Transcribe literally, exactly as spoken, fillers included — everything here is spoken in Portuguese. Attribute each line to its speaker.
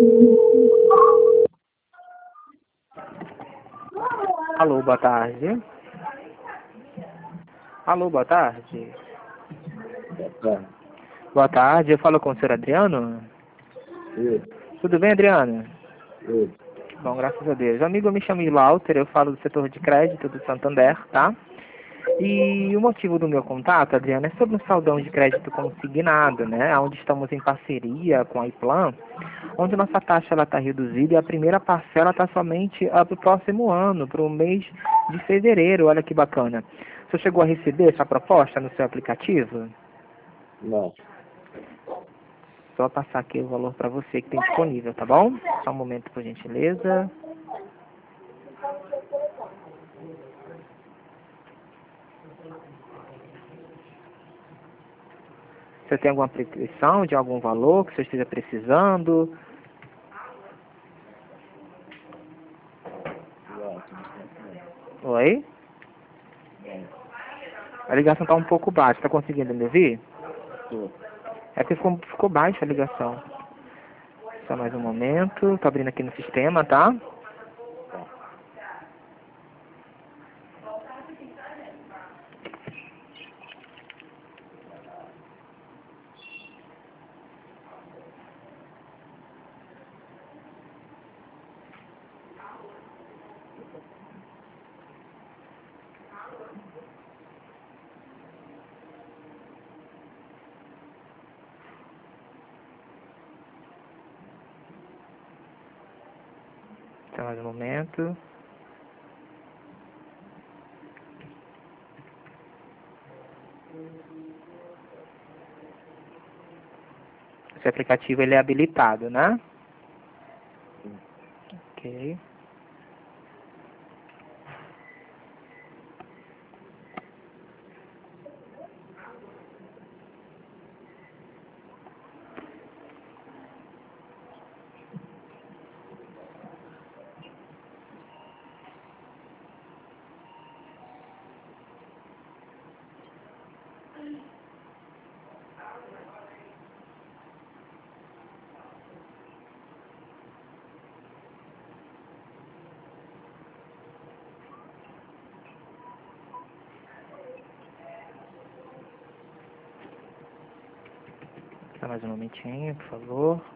Speaker 1: Alô, boa tarde. Alô, boa tarde.
Speaker 2: Tá.
Speaker 1: Boa tarde, eu falo com o senhor Adriano.
Speaker 2: Isso,
Speaker 1: Tudo bem, Adriano?
Speaker 2: isso.
Speaker 1: Bom, graças a Deus. Amigo, eu me chamo Lauter, eu falo do setor de crédito do Santander, tá? E o motivo do meu contato, Adriano, é sobre um saldão de crédito consignado, né? Onde estamos em parceria com a iPlan, onde nossa taxa está reduzida e a primeira parcela está somente para o próximo ano, para o mês de fevereiro. Olha que bacana. Você chegou a receber essa proposta no seu aplicativo?
Speaker 2: Não.
Speaker 1: Só passar aqui o valor para você que tem disponível, tá bom? Só um momento, por gentileza. Você tem alguma prescrição de algum valor que você esteja precisando?
Speaker 2: Não.
Speaker 1: Oi?
Speaker 2: Não.
Speaker 1: A ligação está um pouco baixa, está conseguindo me ouvir?
Speaker 2: Tô.
Speaker 1: É que ficou, ficou baixa a ligação. Só mais um momento, tô abrindo aqui no sistema, tá?
Speaker 2: Tá.
Speaker 1: Só mais um momento. Esse aplicativo ele é habilitado, né?
Speaker 2: Sim.
Speaker 1: Ok. Só mais um momentinho, por favor.